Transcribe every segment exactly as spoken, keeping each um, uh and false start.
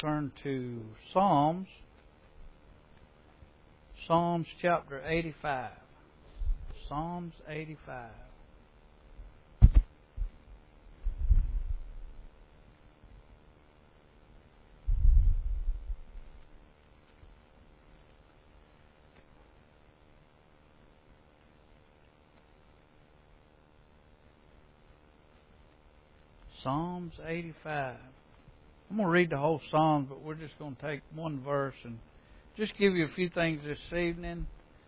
Turn to Psalms, Psalms chapter eighty-five. Psalms eighty-five. Psalms eighty-five. I'm going to read the whole psalm, but we're just going to take one verse and just give you a few things this evening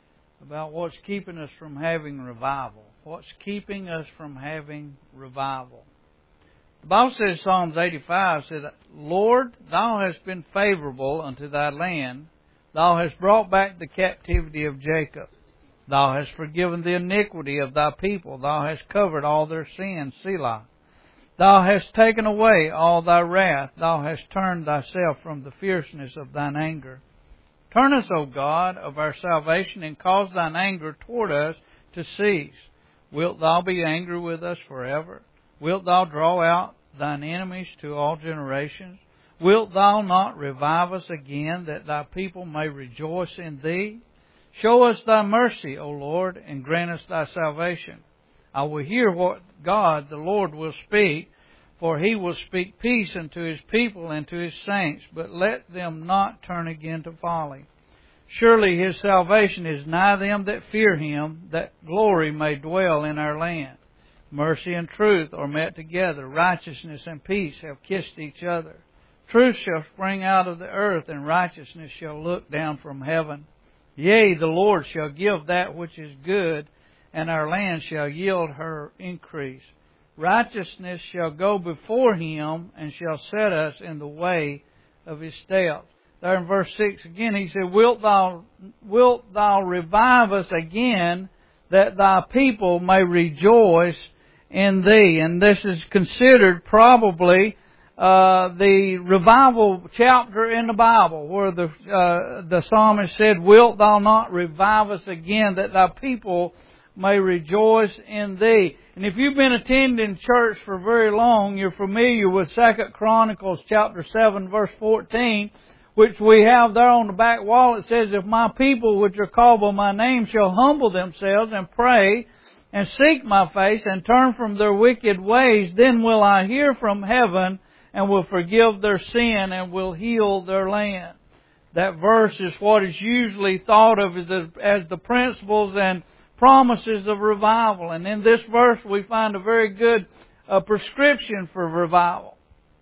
about what's keeping us from having revival. What's keeping us from having revival. The Bible says, Psalms eighty-five says, Lord, Thou hast been favorable unto Thy land. Thou hast brought back the captivity of Jacob. Thou hast forgiven the iniquity of Thy people. Thou hast covered all their sins. Selah. Thou hast taken away all Thy wrath. Thou hast turned Thyself from the fierceness of Thine anger. Turn us, O God, of our salvation, and cause Thine anger toward us to cease. Wilt Thou be angry with us forever? Wilt Thou draw out Thine enemies to all generations? Wilt Thou not revive us again, that Thy people may rejoice in Thee? Show us Thy mercy, O Lord, and grant us Thy salvation. I will hear what God, the Lord, will speak, for He will speak peace unto His people and to His saints, but let them not turn again to folly. Surely His salvation is nigh them that fear Him, that glory may dwell in our land. Mercy and truth are met together. Righteousness and peace have kissed each other. Truth shall spring out of the earth, and righteousness shall look down from heaven. Yea, the Lord shall give that which is good, and our land shall yield her increase. Righteousness shall go before Him, and shall set us in the way of His steps. There in verse six again, He said, Wilt thou, wilt thou revive us again, that Thy people may rejoice in Thee? And this is considered probably uh, the revival chapter in the Bible, where the uh, the psalmist said, Wilt Thou not revive us again, that Thy people may rejoice in Thee. And if you've been attending church for very long, you're familiar with Second Chronicles chapter seven, verse fourteen, which we have there on the back wall. It says, If my people which are called by my name shall humble themselves and pray and seek my face and turn from their wicked ways, then will I hear from heaven and will forgive their sin and will heal their land. That verse is what is usually thought of as the, as the principles and promises of revival. And in this verse we find a very good uh, prescription for revival.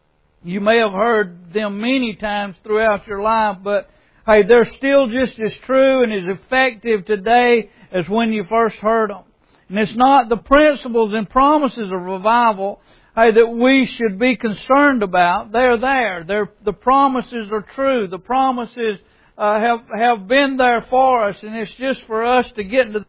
You may have heard them many times throughout your life, but hey, they're still just as true and as effective today as when you first heard them. And it's not the principles and promises of revival, hey, that we should be concerned about. They're there. They're, the promises are true. The promises uh, have have been there for us, and it's just for us to get into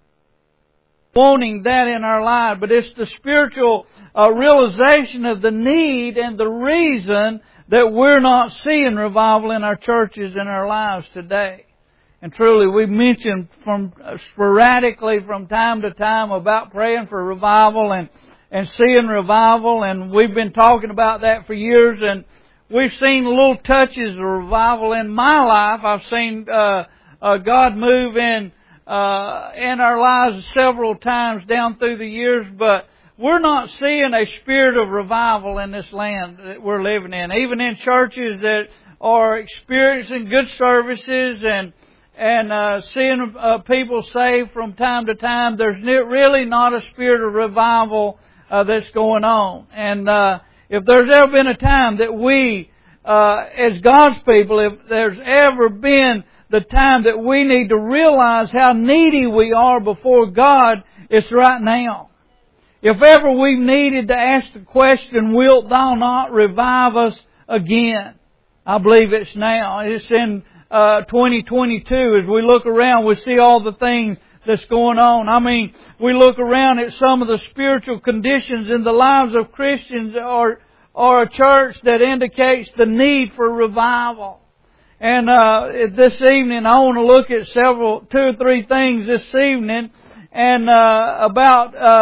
wanting that in our life. But it's the spiritual uh, realization of the need and the reason that we're not seeing revival in our churches and our lives today. And truly, we mentioned from uh, sporadically from time to time about praying for revival and and seeing revival, and we've been talking about that for years, and we've seen little touches of revival in my life. I've seen uh, uh, God move in Uh, in our lives several times down through the years, but we're not seeing a spirit of revival in this land that we're living in. Even in churches that are experiencing good services and and uh, seeing uh, people saved from time to time, there's really not a spirit of revival uh, that's going on. And uh, if there's ever been a time that we, uh, as God's people, if there's ever been the time that we need to realize how needy we are before God, it's right now. If ever we've needed to ask the question, Wilt Thou not revive us again? I believe it's now. It's in uh, twenty twenty-two. As we look around, we see all the things that's going on. I mean, we look around at some of the spiritual conditions in the lives of Christians or, or a church that indicates the need for revival. And uh this evening I want to look at several, two or three things this evening, and uh about uh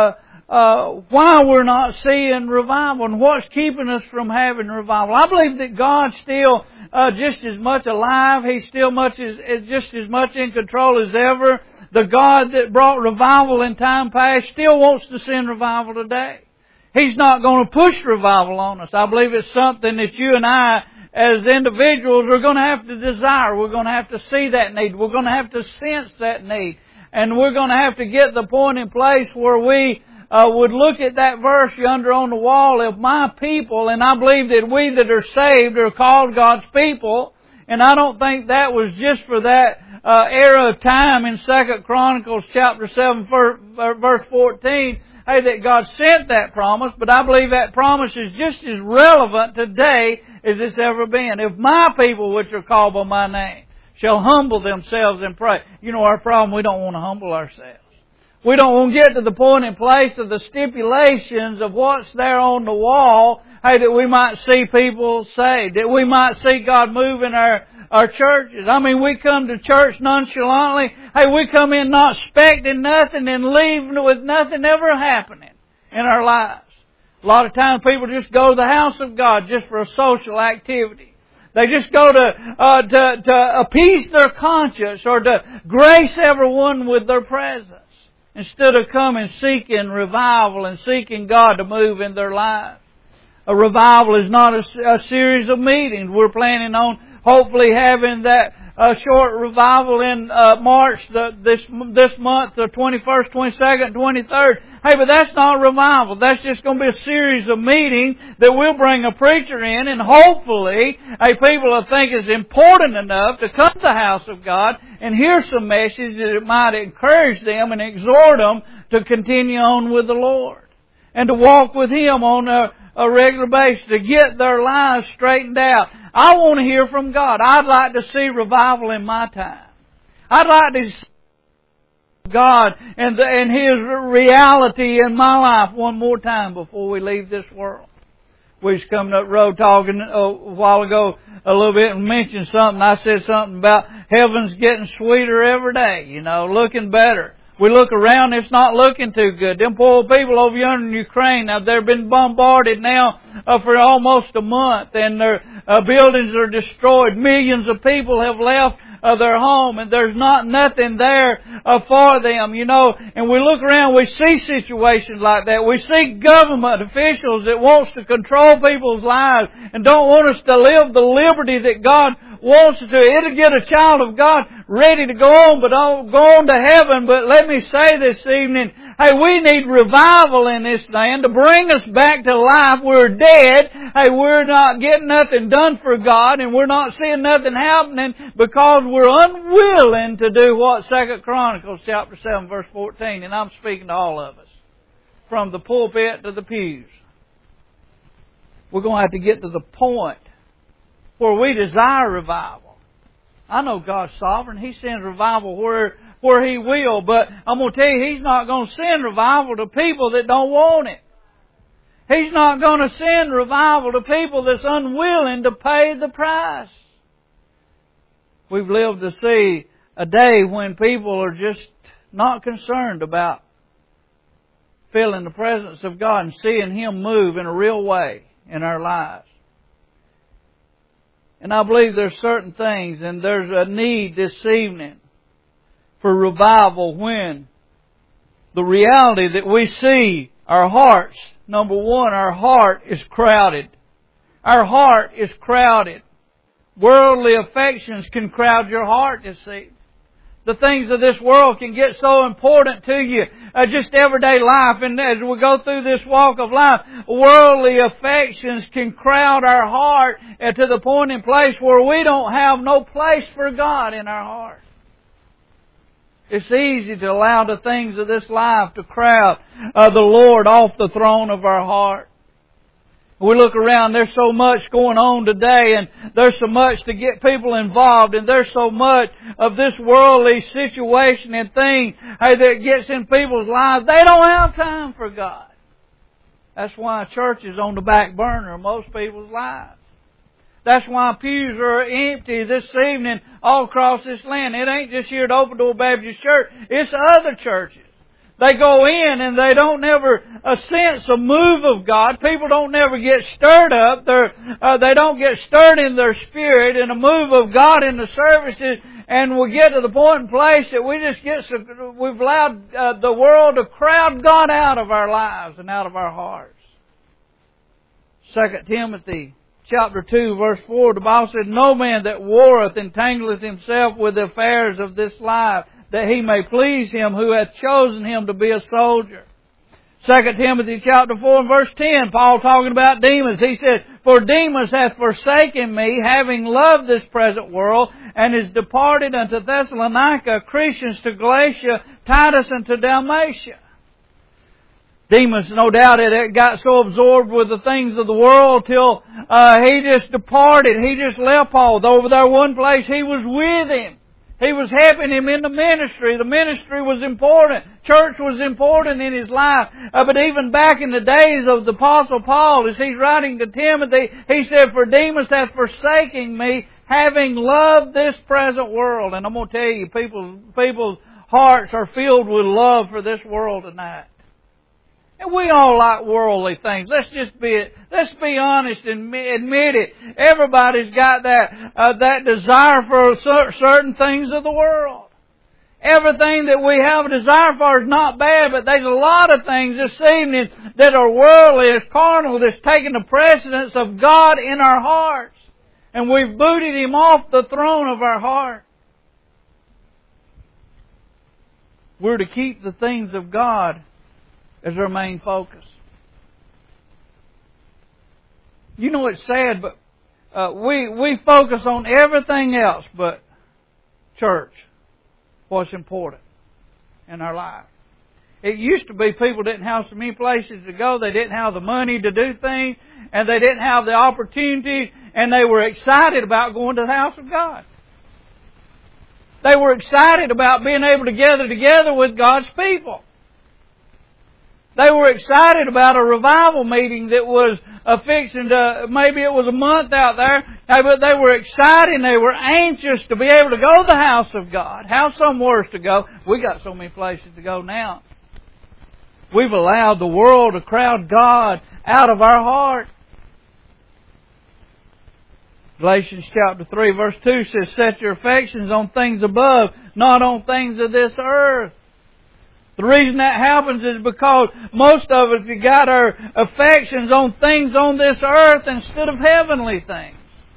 uh, why we're not seeing revival and what's keeping us from having revival. I believe that God's still uh, just as much alive. He's still much as, just as much in control as ever. The God that brought revival in time past still wants to send revival today. He's not going to push revival on us. I believe it's something that you and I, as individuals, are going to have to desire. We're going to have to see that need. We're going to have to sense that need. And we're going to have to get the point in place where we uh, would look at that verse yonder on the wall. If my people, and I believe that we that are saved are called God's people, and I don't think that was just for that uh, era of time in Second Chronicles chapter seven, verse fourteen, hey, that God sent that promise, but I believe that promise is just as relevant today as it's ever been. If my people, which are called by my name, shall humble themselves and pray. You know our problem, we don't want to humble ourselves. We don't want to get to the point in place of the stipulations of what's there on the wall, hey, that we might see people saved, that we might see God move in our, our churches. I mean, we come to church nonchalantly. Hey, we come in not expecting nothing and leave with nothing ever happening in our lives. A lot of times people just go to the house of God just for a social activity. They just go to, uh, to, to appease their conscience or to grace everyone with their presence, instead of coming seeking revival and seeking God to move in their lives. A revival is not a, a series of meetings. We're planning on hopefully having that uh, short revival in uh, March the, this this month, the twenty-first, twenty-second, twenty-third. Hey, but that's not revival. That's just going to be a series of meetings that we'll bring a preacher in, and hopefully, hey, people will think it's important enough to come to the house of God and hear some message that it might encourage them and exhort them to continue on with the Lord and to walk with Him on a, a regular basis, to get their lives straightened out. I want to hear from God. I'd like to see revival in my time. I'd like to see God and, the, and His reality in my life one more time before we leave this world. We was coming up the road talking a while ago a little bit and mentioned something. I said something about heaven's getting sweeter every day, you know, looking better. We look around, it's not looking too good. Them poor people over yonder in Ukraine, now they've been bombarded now uh, for almost a month, and their uh, buildings are destroyed. Millions of people have left uh, their home, and there's not nothing there uh, for them, you know. And we look around, we see situations like that. We see government officials that wants to control people's lives and don't want us to live the liberty that God wants us to. It'll get a child of God ready to go on, but don't go on to heaven. But let me say this evening, hey, we need revival in this land to bring us back to life. We're dead. Hey, we're not getting nothing done for God, and we're not seeing nothing happening because we're unwilling to do what Second Chronicles chapter seven verse fourteen, and I'm speaking to all of us, from the pulpit to the pews. We're going to have to get to the point where we desire revival. I know God's sovereign. He sends revival where where He will, but I'm going to tell you, He's not going to send revival to people that don't want it. He's not going to send revival to people that's unwilling to pay the price. We've lived to see a day when people are just not concerned about feeling the presence of God and seeing Him move in a real way in our lives. And I believe there's certain things, and there's a need this evening for revival when the reality that we see, our hearts, number one, our heart is crowded. Our heart is crowded. Worldly affections can crowd your heart this evening. The things of this world can get so important to you, uh, just everyday life. And as we go through this walk of life, worldly affections can crowd our heart uh, to the point in place where we don't have no place for God in our heart. It's easy to allow the things of this life to crowd uh, the Lord off the throne of our heart. We look around, there's so much going on today, and there's so much to get people involved, and there's so much of this worldly situation and thing hey, that gets in people's lives. They don't have time for God. That's why church is on the back burner of most people's lives. That's why pews are empty this evening all across this land. It ain't just here at Open Door Baptist Church. It's other churches They go in and they don't never uh, sense a move of God. People don't never get stirred up. They're, uh, they don't get stirred in their spirit and a move of God in the services. And we get to the point and place that we just get so, we've allowed uh, the world to crowd God out of our lives and out of our hearts. Second Timothy chapter two verse four, the Bible says, "No man that warreth entangleth himself with the affairs of this life, that he may please him who hath chosen him to be a soldier." Second Timothy chapter four and verse ten, Paul talking about Demas. He said, "For Demas hath forsaken me, having loved this present world, and is departed unto Thessalonica, Crescens to Galatia, Titus unto Dalmatia." Demas, no doubt, it got so absorbed with the things of the world till uh, he just departed. He just left Paul. Over there one place, he was with him. He was helping him in the ministry. The ministry was important. Church was important in his life. Uh, but even back in the days of the Apostle Paul, as he's writing to Timothy, he said, "For Demas hath forsaken me, having loved this present world." And I'm going to tell you, people, people's hearts are filled with love for this world tonight. And we all like worldly things. Let's just be let's be honest and admit it. Everybody's got that uh, that desire for certain things of the world. Everything that we have a desire for is not bad, but there's a lot of things this evening that are worldly, is carnal, that's taking the precedence of God in our hearts. And we've booted Him off the throne of our heart. We're to keep the things of God as our main focus. You know, it's sad, but uh, we we focus on everything else but church, what's important in our life. It used to be people didn't have so many places to go, they didn't have the money to do things, and they didn't have the opportunities, and they were excited about going to the house of God. They were excited about being able to gather together with God's people. They were excited about a revival meeting that was uh, fixing to, maybe it was a month out there, but they were excited and they were anxious to be able to go to the house of God. Have somewhere to go. We got so many places to go now. We've allowed the world to crowd God out of our heart. Galatians chapter three verse two says, "Set your affections on things above, not on things of this earth." The reason that happens is because most of us have got our affections on things on this earth instead of heavenly things.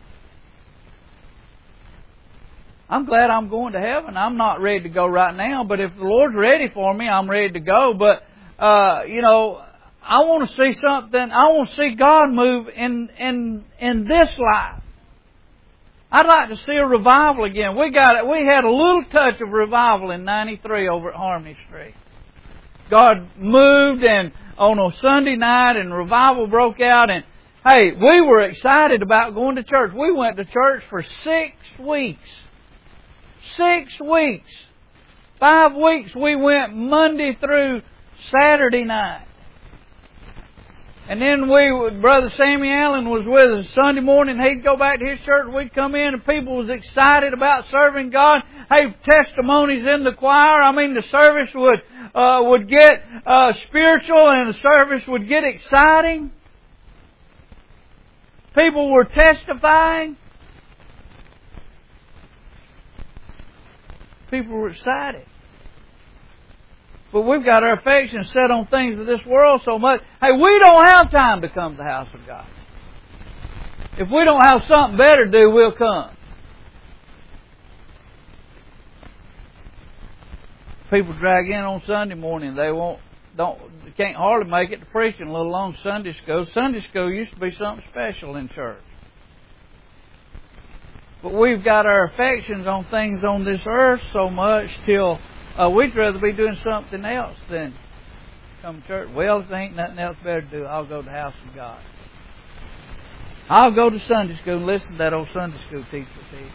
I'm glad I'm going to heaven. I'm not ready to go right now, but if the Lord's ready for me, I'm ready to go. But, uh, you know, I want to see something. I want to see God move in, in, in this life. I'd like to see a revival again. We got we had a little touch of revival in ninety-three over at Harmony Street. God moved and on a Sunday night and revival broke out, and hey, we were excited about going to church. We went to church for six weeks. Six weeks. Five weeks we went Monday through Saturday night. And then we, Brother Sammy Allen was with us Sunday morning. He'd go back to his church. We'd come in and people was excited about serving God. Hey, testimonies in the choir. I mean, the service would uh, would get uh, spiritual and the service would get exciting. People were testifying. People were excited. But we've got our affections set on things of this world so much. Hey, we don't have time to come to the house of God. If we don't have something better to do, we'll come. People drag in on Sunday morning. They won't, don't, they can't hardly make it to preaching, let alone Sunday school. Sunday school used to be something special in church. But we've got our affections on things on this earth so much till Uh, we'd rather be doing something else than come to church. Well, if there ain't nothing else better to do, I'll go to the house of God. I'll go to Sunday school and listen to that old Sunday school teacher teach.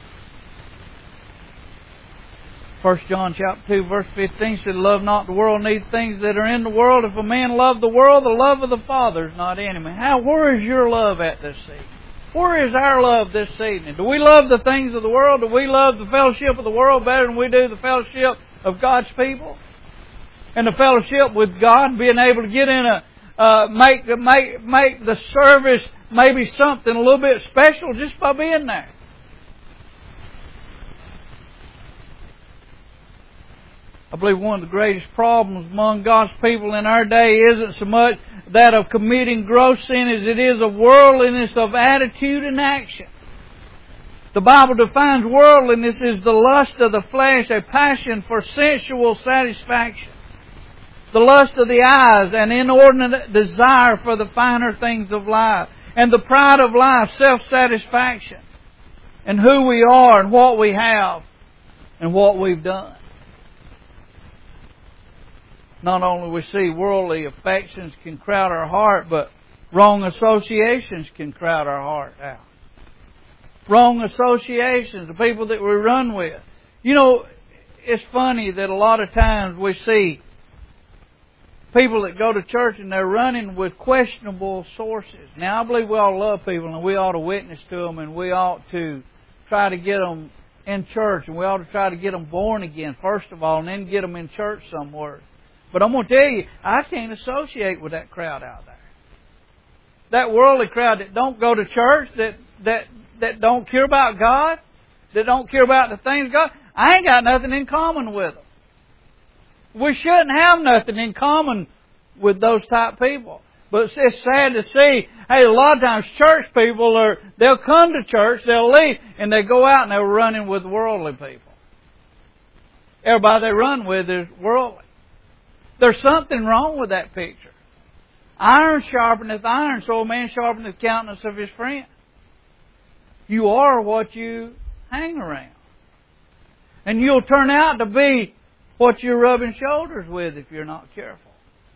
First John chapter two verse fifteen said, "Love not the world, neither things that are in the world. If a man love the world, the love of the Father is not in him." How, where is your love at this evening? Where is our love this evening? Do we love the things of the world? Do we love the fellowship of the world better than we do the fellowship of God's people? and the fellowship with God, being able to get in a, uh, make, make, make the service maybe something a little bit special just by being there. I believe one of the greatest problems among God's people in our day isn't so much that of committing gross sin as it is of worldliness of attitude and action. The Bible defines worldliness as the lust of the flesh, a passion for sensual satisfaction. The lust of the eyes, an inordinate desire for the finer things of life. And the pride of life, self-satisfaction. And who we are and what we have and what we've done. Not only we see worldly affections can crowd our heart, but wrong associations can crowd our heart out. Wrong associations, the people that we run with. You know, it's funny that a lot of times we see people that go to church and they're running with questionable sources. Now, I believe we all love people and we ought to witness to them and we ought to try to get them in church and we ought to try to get them born again, first of all, and then get them in church somewhere. But I'm going to tell you, I can't associate with that crowd out there. That worldly crowd that don't go to church, that that that don't care about God, that don't care about the things of God, I ain't got nothing in common with them. We shouldn't have nothing in common with those type people. But it's sad to see, hey, a lot of times church people are, they'll come to church, they'll leave, and they go out and they're running with worldly people. Everybody they run with is worldly. There's something wrong with that picture. Iron sharpeneth iron, so a man sharpeneth the countenance of his friend. You are what you hang around. And you'll turn out to be what you're rubbing shoulders with if you're not careful.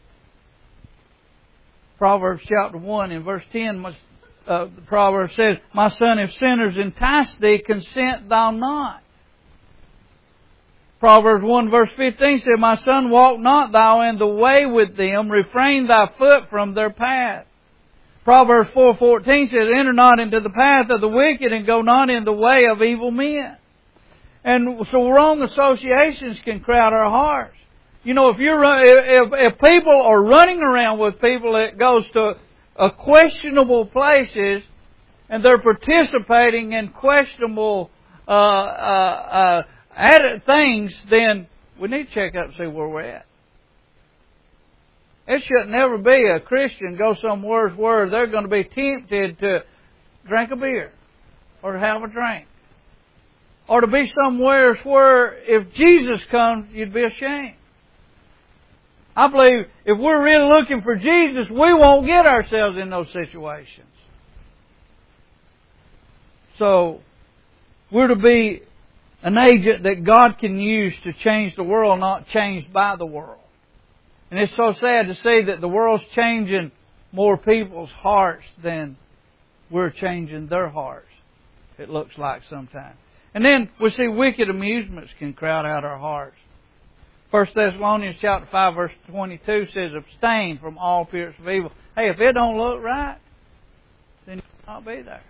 Proverbs chapter one in verse ten, uh, the proverb says, "My son, if sinners entice thee, consent thou not." Proverbs one verse fifteen said, "My son, walk not thou in the way with them, refrain thy foot from their path." Proverbs four fourteen says, "Enter not into the path of the wicked, and go not in the way of evil men." And so wrong associations can crowd our hearts. You know, if you're if if people are running around with people that goes to uh, questionable places, and they're participating in questionable uh, uh, uh, added things, then we need to check up and see where we're at. It should never be a Christian go somewhere where they're going to be tempted to drink a beer or to have a drink. Or to be somewhere where if Jesus comes, you'd be ashamed. I believe if we're really looking for Jesus, we won't get ourselves in those situations. So, we're to be an agent that God can use to change the world, not changed by the world. And it's so sad to see that the world's changing more people's hearts than we're changing their hearts, it looks like sometimes. And then we see wicked amusements can crowd out our hearts. First Thessalonians chapter five verse twenty-two says, "Abstain from all appearance of evil." Hey, if it don't look right, then you'll not be there.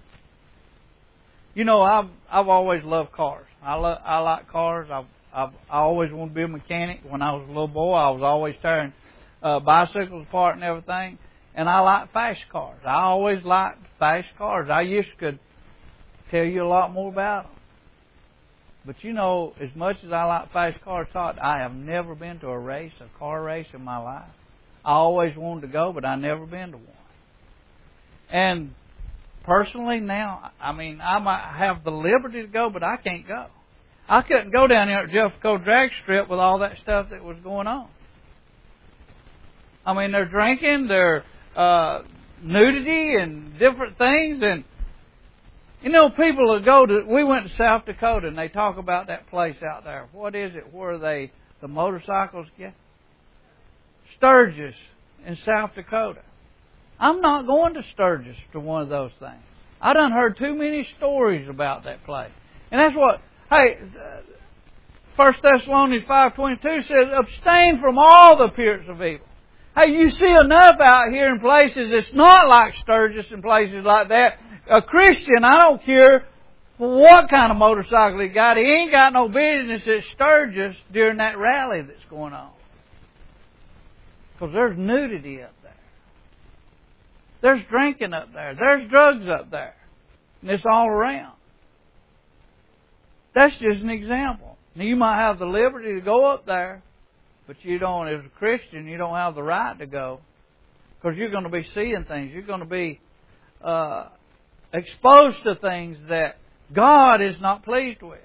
You know, I've I've always loved cars. I lo- I like cars. I've, I've I always wanted to be a mechanic. When I was a little boy, I was always tearing uh, bicycles apart and everything. And I like fast cars. I always liked fast cars. I used to could tell you a lot more about them. But you know, as much as I like fast cars, Todd, I have never been to a race, a car race in my life. I always wanted to go, but I've never been to one. And personally now, I mean, I might have the liberty to go, but I can't go. I couldn't go down there at Jeffco Drag Strip with all that stuff that was going on. I mean, they're drinking, they're uh, nudity and different things. And, you know, people that go to, we went to South Dakota and they talk about that place out there. What is it where they, the motorcycles get? Sturgis in South Dakota. I'm not going to Sturgis to one of those things. I done heard too many stories about that place. And that's what, hey, First Thessalonians five twenty-two says, "Abstain from all the appearance of evil." Hey, you see enough out here in places it's not like Sturgis and places like that. A Christian, I don't care what kind of motorcycle he got, he ain't got no business at Sturgis during that rally that's going on. Because there's nudity up there. There's drinking up there. There's drugs up there. And it's all around. That's just an example. Now, you might have the liberty to go up there, but you don't, as a Christian, you don't have the right to go. Because you're going to be seeing things. You're going to be uh, exposed to things that God is not pleased with.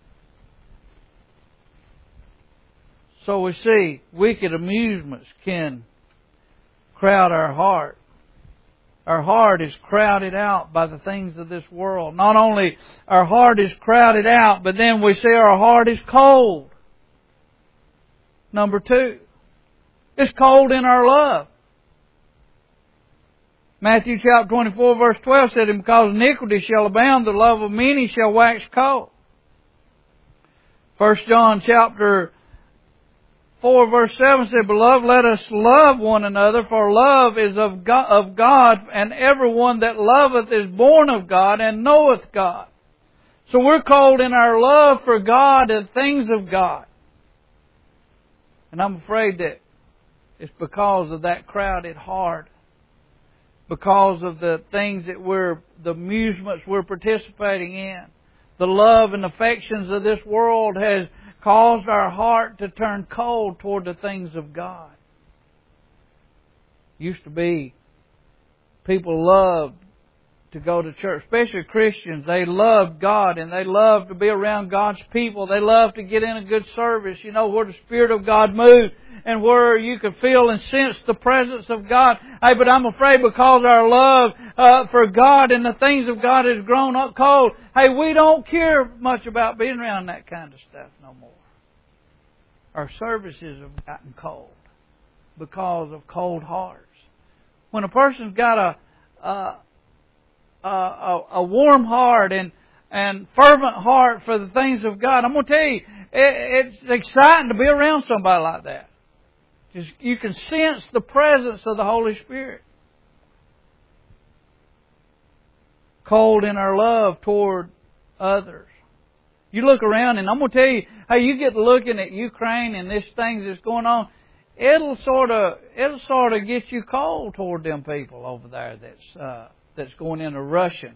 So we see wicked amusements can crowd our heart. Our heart is crowded out by the things of this world. Not only our heart is crowded out, but then we see our heart is cold. Number two, it's cold in our love. Matthew chapter twenty-four verse twelve said, "And because iniquity shall abound, the love of many shall wax cold." First John chapter four verse seven said, "Beloved, let us love one another, for love is of God, of God, and everyone that loveth is born of God and knoweth God." So we're cold in our love for God and things of God. And I'm afraid that it's because of that crowded heart. Because of the things that we're, the amusements we're participating in. The love and affections of this world has caused our heart to turn cold toward the things of God. Used to be, people loved to go to church, especially Christians. They loved God and they loved to be around God's people. They loved to get in a good service, you know, where the Spirit of God moved and where you could feel and sense the presence of God. Hey, but I'm afraid because our love uh, for God and the things of God has grown up cold, hey, we don't care much about being around that kind of stuff no more. Our services have gotten cold because of cold hearts. When a person's got a a, a, a warm heart and and fervent heart for the things of God, I'm going to tell you, it, it's exciting to be around somebody like that. Just, you can sense the presence of the Holy Spirit. Cold in our love toward others. You look around and I'm going to tell you, hey, you get looking at Ukraine and this thing that's going on, it'll sort of, it'll sort of get you cold toward them people over there that's, uh, that's going into Russians.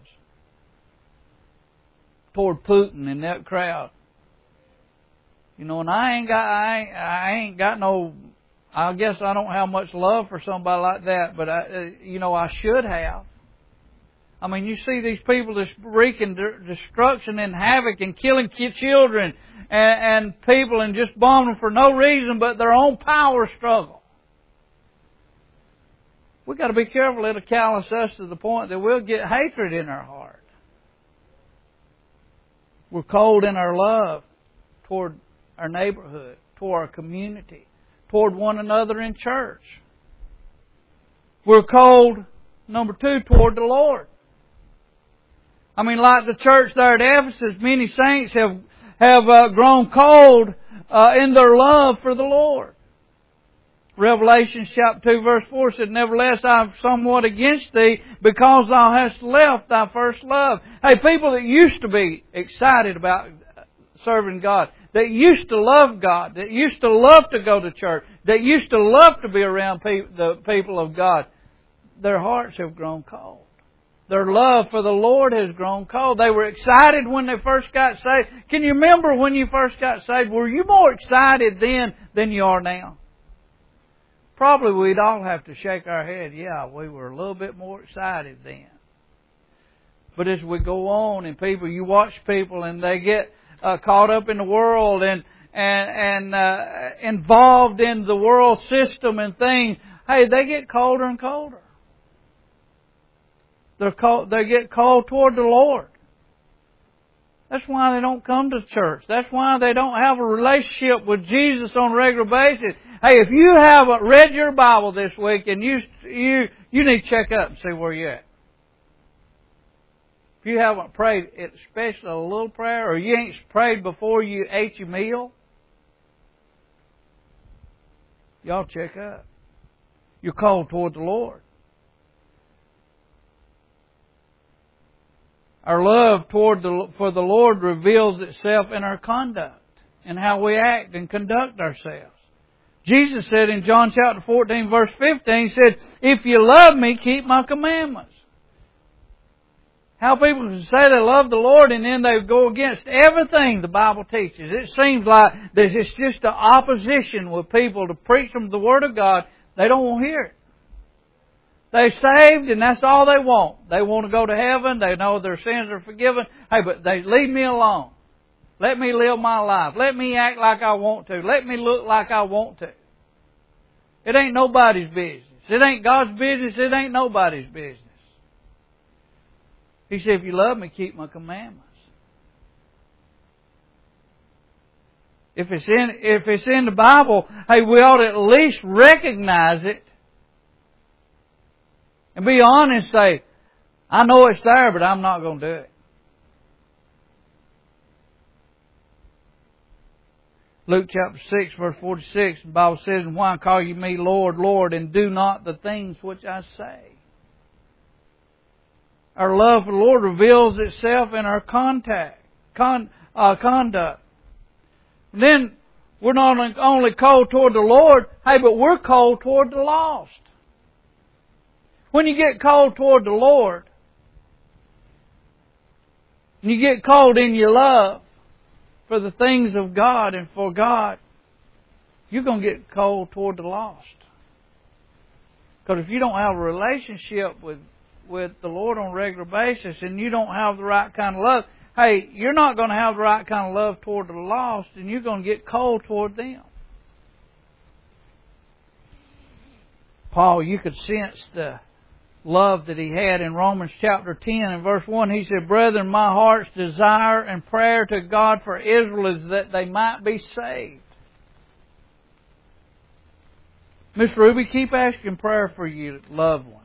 Toward Putin and that crowd. You know, and I ain't got, I ain't, I ain't got no, I guess I don't have much love for somebody like that, but I, you know, I should have. I mean, you see these people just wreaking destruction and havoc and killing children and, and people and just bombing for no reason but their own power struggle. We've got to be careful it'll callous us to the point that we'll get hatred in our heart. We're cold in our love toward our neighborhood, toward our community, toward one another in church. We're cold, number two, toward the Lord. I mean, like the church there at Ephesus, many saints have have uh, grown cold uh, in their love for the Lord. Revelation chapter two verse four said, "Nevertheless I have somewhat against thee, because thou hast left thy first love." Hey, people that used to be excited about serving God, that used to love God, that used to love to go to church, that used to love to be around pe- the people of God, their hearts have grown cold. Their love for the Lord has grown cold. They were excited when they first got saved. Can you remember when you first got saved? Were you more excited then than you are now? Probably we'd all have to shake our head. Yeah, we were a little bit more excited then. But as we go on and people, you watch people and they get uh, caught up in the world and and, and uh, involved in the world system and things, hey, they get colder and colder. They're cold, they get cold toward the Lord. That's why they don't come to church. That's why they don't have a relationship with Jesus on a regular basis. Hey, if you haven't read your Bible this week, and you you you need to check up and see where you're at. If you haven't prayed, especially a little prayer, or you ain't prayed before you ate your meal, y'all check up. You're cold toward the Lord. Our love toward the, for the Lord reveals itself in our conduct and how we act and conduct ourselves. Jesus said in John chapter fourteen, verse fifteen, He said, if you love Me, keep My commandments. How people can say they love the Lord and then they go against everything the Bible teaches. It seems like there's just, just an opposition with people to preach them the Word of God. They don't want to hear it. They're saved and that's all they want. They want to go to heaven. They know their sins are forgiven. Hey, but they leave me alone. Let me live my life. Let me act like I want to. Let me look like I want to. It ain't nobody's business. It ain't God's business. It ain't nobody's business. He said, if you love Me, keep My commandments. If it's in, if it's in the Bible, hey, we ought to at least recognize it and be honest and say, I know it's there, but I'm not going to do it. Luke chapter six, verse forty-six, the Bible says, and why call you Me Lord, Lord, and do not the things which I say? Our love for the Lord reveals itself in our contact, con, uh, conduct. And then we're not only cold toward the Lord, hey, but we're cold toward the lost. When you get cold toward the Lord, and you get cold in your love for the things of God and for God, you're going to get cold toward the lost. Because if you don't have a relationship with with the Lord on a regular basis and you don't have the right kind of love, hey, you're not going to have the right kind of love toward the lost and you're going to get cold toward them. Paul, you could sense the love that he had in Romans chapter ten and verse one. He said, brethren, my heart's desire and prayer to God for Israel is that they might be saved. Miss Ruby, keep asking prayer for your loved ones.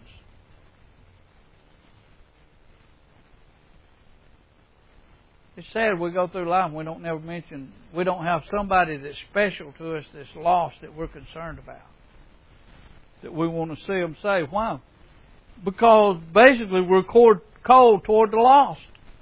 It's sad we go through life and we don't never mention, we don't have somebody that's special to us that's lost that we're concerned about. That we want to see them saved. Why? Because basically we're cold toward the lost.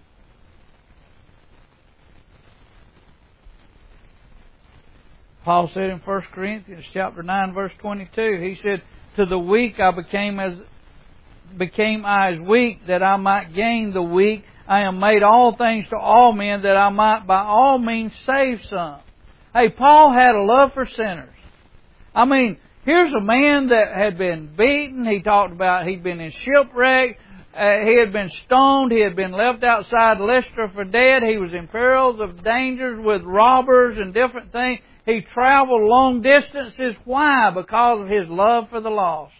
Paul said in First Corinthians chapter nine verse twenty-two, he said, to the weak I became as became I as weak that I might gain the weak. I am made all things to all men that I might by all means save some. Hey, Paul had a love for sinners. I mean, here's a man that had been beaten. He talked about he'd been in shipwreck. Uh, he had been stoned. He had been left outside Lystra for dead. He was in perils of dangers with robbers and different things. He traveled long distances. Why? Because of his love for the lost.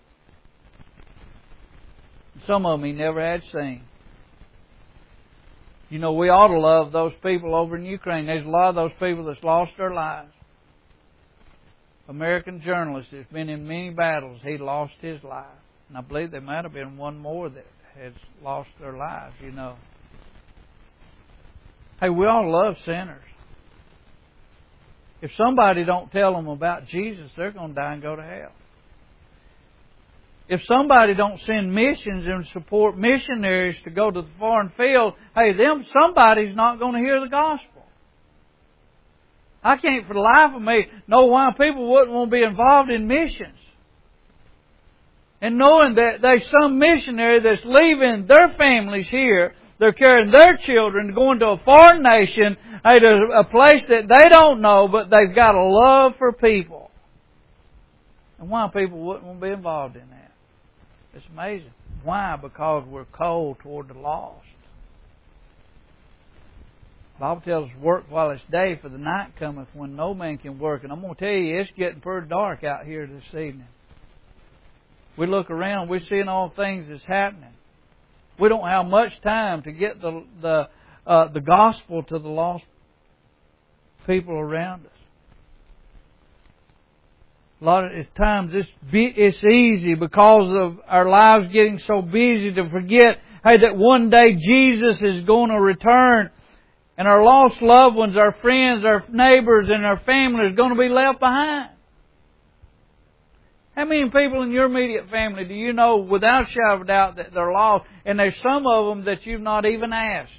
Some of them he never had seen. You know, we ought to love those people over in Ukraine. There's a lot of those people that's lost their lives. American journalist that's been in many battles, he lost his life. And I believe there might have been one more that has lost their lives, you know. Hey, we all love sinners. If somebody don't tell them about Jesus, they're going to die and go to hell. If somebody don't send missions and support missionaries to go to the foreign field, hey, them somebody's not going to hear the gospel. I can't for the life of me know why people wouldn't want to be involved in missions. And knowing that there's some missionary that's leaving their families here, they're carrying their children, going to a foreign nation, hey, to a place that they don't know, but they've got a love for people. And why people wouldn't want to be involved in that? It's amazing. Why? Because we're cold toward the lost. The Bible tells us, work while it's day, for the night cometh when no man can work. And I'm going to tell you, it's getting pretty dark out here this evening. We look around, we're seeing all things that's happening. We don't have much time to get the the uh, the gospel to the lost people around us. A lot of times it's, it's easy because of our lives getting so busy to forget, hey, that one day Jesus is going to return and our lost loved ones, our friends, our neighbors, and our family is going to be left behind. How many people in your immediate family do you know without a shadow of a doubt that they're lost? And there's some of them that you've not even asked.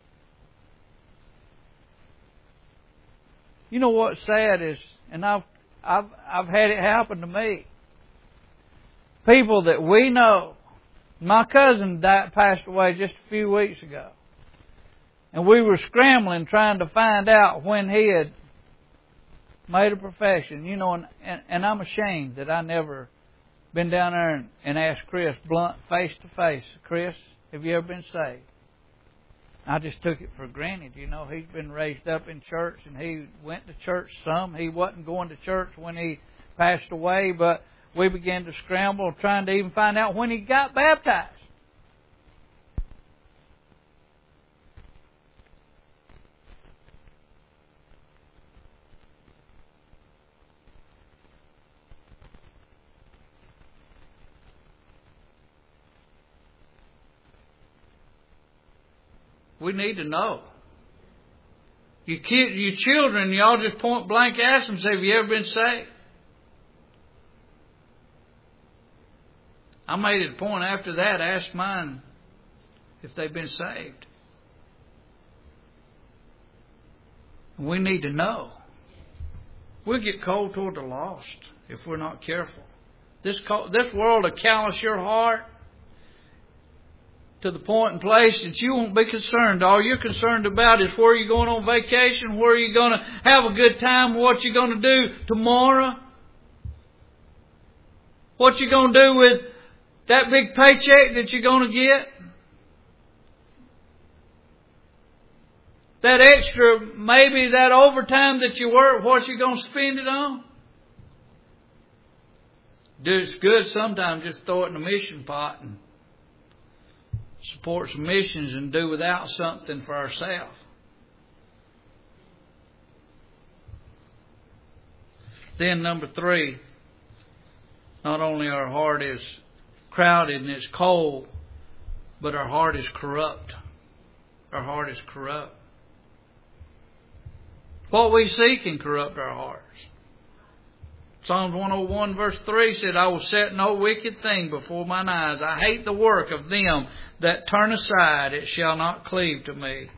You know what's sad is, and I've I've I've had it happen to me. People that we know. My cousin died, passed away just a few weeks ago. And we were scrambling trying to find out when he had made a profession. You know, and, and, and I'm ashamed that I never been down there and, and asked Chris blunt, face to face, Chris, have you ever been saved? I just took it for granted. You know, he's been raised up in church and he went to church some. He wasn't going to church when he passed away, but we began to scramble trying to even find out when he got baptized. We need to know. You kid, you children, y'all just point blank ask them, say, have you ever been saved? I made it a point after that, ask mine if they've been saved. We need to know. We'll get cold toward the lost if we're not careful. This this world will callous your heart to the point and place that you won't be concerned. All you're concerned about is where you're going on vacation, where you're going to have a good time, what you're going to do tomorrow, what you're going to do with that big paycheck that you're going to get, that extra, maybe that overtime that you work, what you're going to spend it on. Dude, it's good sometimes just throw it in a mission pot and support some missions and do without something for ourselves. Then number three, not only our heart is crowded and it's cold, but our heart is corrupt. Our heart is corrupt. What we see can corrupt our hearts. Psalms one oh one verse three said, I will set no wicked thing before mine eyes. I hate the work of them that turn aside. It shall not cleave to me.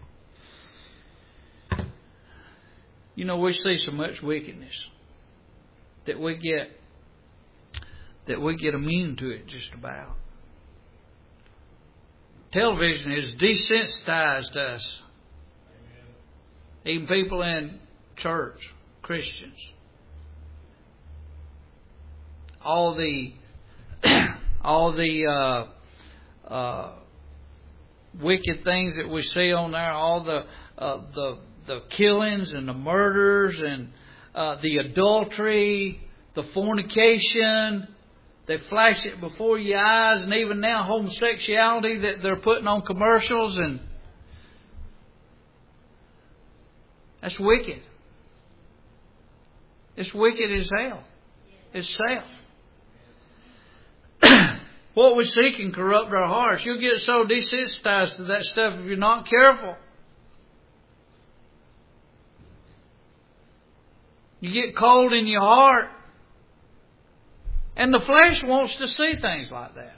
You know, we see so much wickedness that we get that we get immune to it just about. Television has desensitized us. Even people in church, Christians. All the all the uh, uh, wicked things that we see on there, all the uh, the the killings and the murders and uh, the adultery, the fornication. They flash it before your eyes, and even now homosexuality that they're putting on commercials, and that's wicked. It's wicked as hell. It's self. What we see can corrupt our hearts. You'll get so desensitized to that stuff if you're not careful. You get cold in your heart. And the flesh wants to see things like that.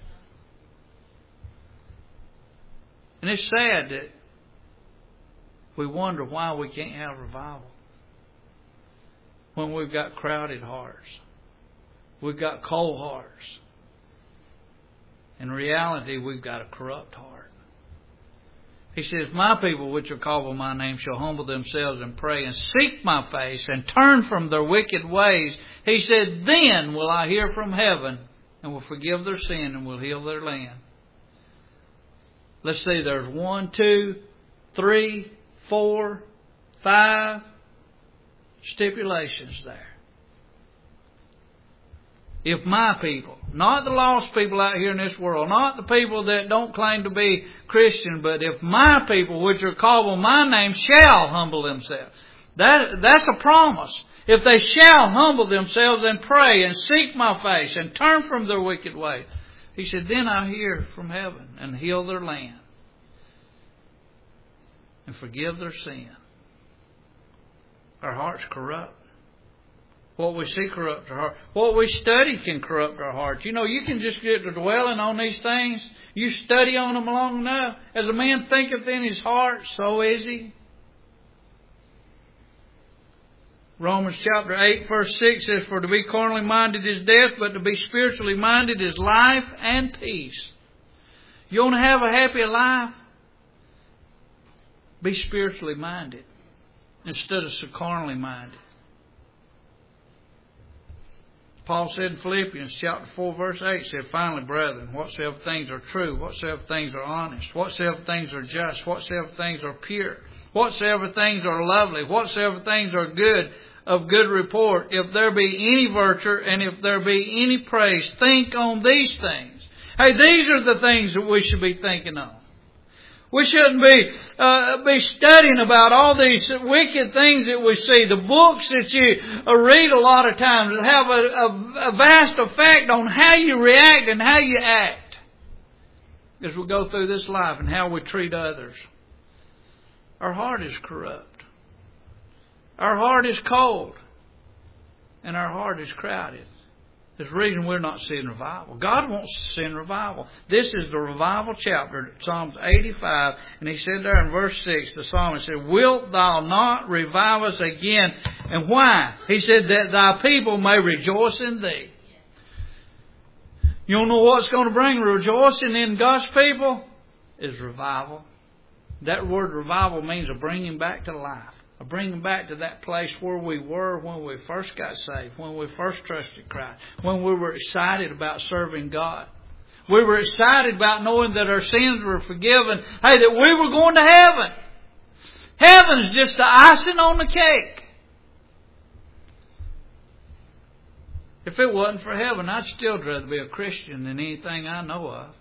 And it's sad that we wonder why we can't have revival when we've got crowded hearts. We've got cold hearts. In reality, we've got a corrupt heart. He says, my people which are called by my name shall humble themselves and pray and seek my face and turn from their wicked ways. He said, then will I hear from heaven and will forgive their sin and will heal their land. Let's see, there's one, two, three, four, five stipulations there. If my people, not the lost people out here in this world, not the people that don't claim to be Christian, but if my people, which are called by my name, shall humble themselves. That, that's a promise. If they shall humble themselves and pray and seek my face and turn from their wicked ways. He said, then I'll hear from heaven and heal their land and forgive their sin. Our heart's corrupt. What we see corrupts our heart. What we study can corrupt our hearts. You know, you can just get to dwelling on these things. You study on them long enough. As a man thinketh in his heart, so is he. Romans chapter eight verse six says, for to be carnally minded is death, but to be spiritually minded is life and peace. You want to have a happy life? Be spiritually minded instead of so carnally minded. Paul said in Philippians chapter four verse eight, said, finally, brethren, whatsoever things are true, whatsoever things are honest, whatsoever things are just, whatsoever things are pure, whatsoever things are lovely, whatsoever things are good, of good report, if there be any virtue and if there be any praise, think on these things. Hey, these are the things that we should be thinking on. We shouldn't be uh, be studying about all these wicked things that we see. The books that you uh, read a lot of times have a, a, a vast effect on how you react and how you act as we go through this life and how we treat others. Our heart is corrupt. Our heart is cold. And our heart is crowded. There's a reason we're not seeing revival. God wants to send revival. This is the revival chapter, Psalms eighty-five. And he said there in verse six, the psalmist said, wilt thou not revive us again? And why? He said, that thy people may rejoice in thee. You don't know what's going to bring rejoicing in God's people? Is revival. That word revival means a bringing back to life. A bringing back to that place where we were when we first got saved, when we first trusted Christ, when we were excited about serving God. We were excited about knowing that our sins were forgiven. Hey, that we were going to heaven. Heaven's just the icing on the cake. If it wasn't for heaven, I'd still rather be a Christian than anything I know of.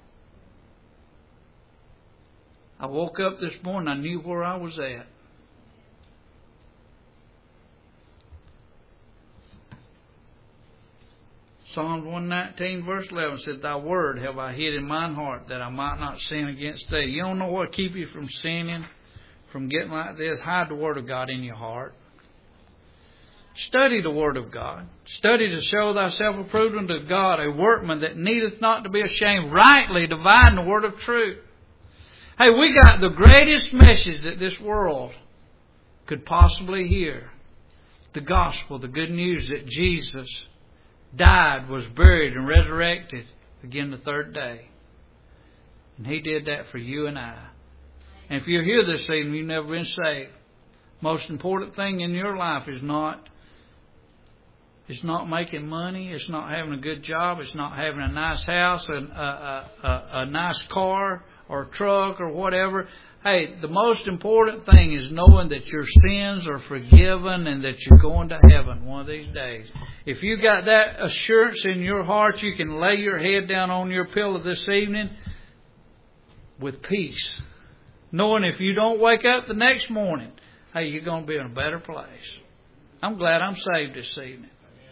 I woke up this morning, I knew where I was at. Psalms one nineteen verse eleven said, thy word have I hid in mine heart, that I might not sin against thee. You don't know what keep you from sinning, from getting like this? Hide the word of God in your heart. Study the word of God. Study to show thyself approved unto God, a workman that needeth not to be ashamed, rightly dividing the word of truth. Hey, we got the greatest message that this world could possibly hear. The gospel, the good news that Jesus died, was buried, and resurrected again the third day. And He did that for you and I. And if you're here this evening, you've never been saved, most important thing in your life is not it's not making money, it's not having a good job, it's not having a nice house, a, a, a, a nice car or truck or whatever. Hey, the most important thing is knowing that your sins are forgiven and that you're going to heaven one of these days. If you got that assurance in your heart, you can lay your head down on your pillow this evening with peace. Knowing if you don't wake up the next morning, hey, you're going to be in a better place. I'm glad I'm saved this evening.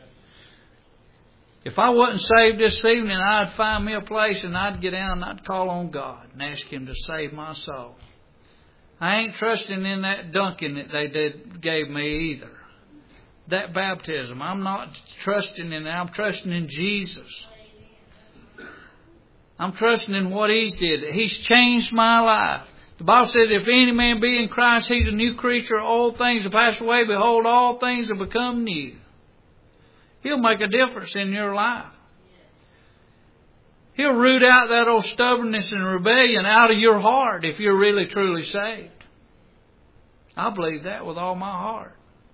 If I wasn't saved this evening, I'd find me a place and I'd get down and I'd call on God and ask Him to save my soul. I ain't trusting in that dunking that they did gave me either. That baptism, I'm not trusting in that. I'm trusting in Jesus. I'm trusting in what He's did. He's changed my life. The Bible says, if any man be in Christ, he's a new creature. Old things have passed away. Behold, all things have become new. He'll make a difference in your life. He'll root out that old stubbornness and rebellion out of your heart if you're really truly saved. I believe that with all my heart.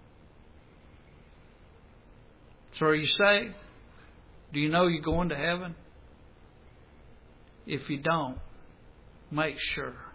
So are you saved? Do you know you're going to heaven? If you don't, make sure.